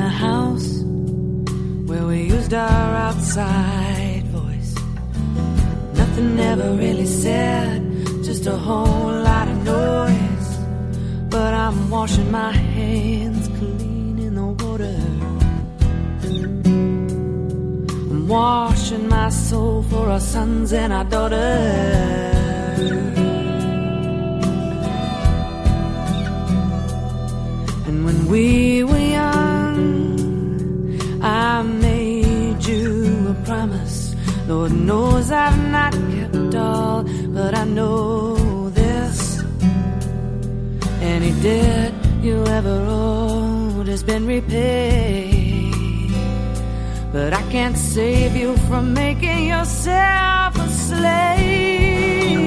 the house where we used our outside voice. Nothing ever really said, just a whole lot of noise. But I'm washing my hands clean in the water. I'm washing my soul for our sons and our daughters. And when we were young, I made you a promise. Lord knows I've not kept all, but I know this. Any debt you ever owed has been repaid. But I can't save you from making yourself a slave.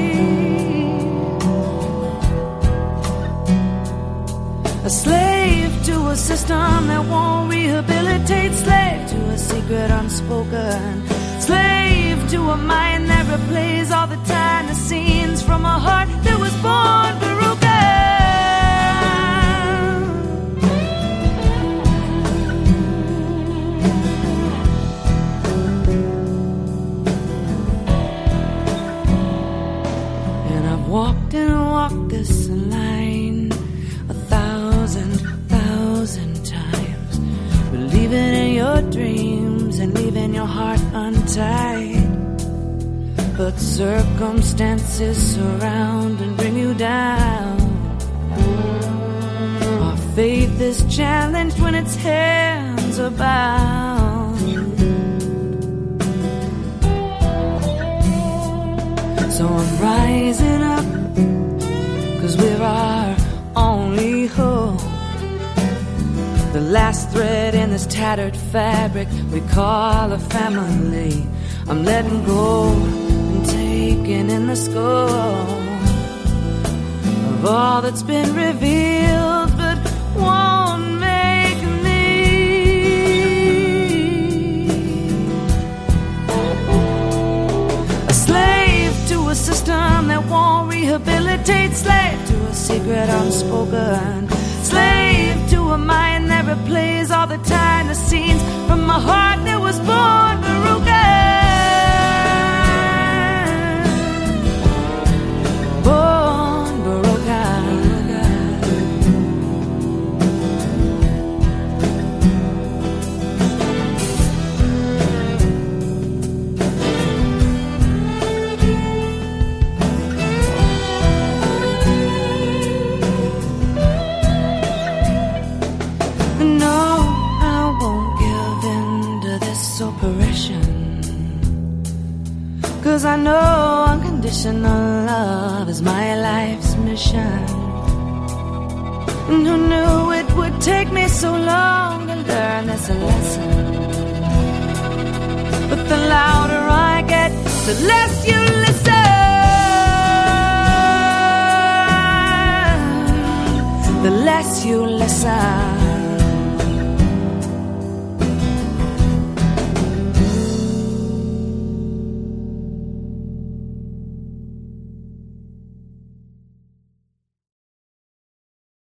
A slave to a system that won't rehabilitate. Slave to a secret unspoken. Slave to a mind that replays all the time the scenes from a heart that was born broken. And I've walked and walked this line 1,000 times, believing in your dreams and leaving your heart untied. But circumstances surround and bring you down. Our faith is challenged when its hands are bound. So I'm rising up, 'cause we're our only hope. The last thread in this tattered fabric we call a family. I'm letting go and taking in the scope of all that's been revealed, but won't make me. A slave to a system that won't rehabilitate. Slave to a secret unspoken. Slave to a mind that replays all the time the scenes from a heart that was born broken. Born broken. No, I won't give in to this oppression, 'cause I know unconditional love is my life's mission. And who knew it would take me so long to learn this lesson? But the louder I get, the less you listen. The less you listen.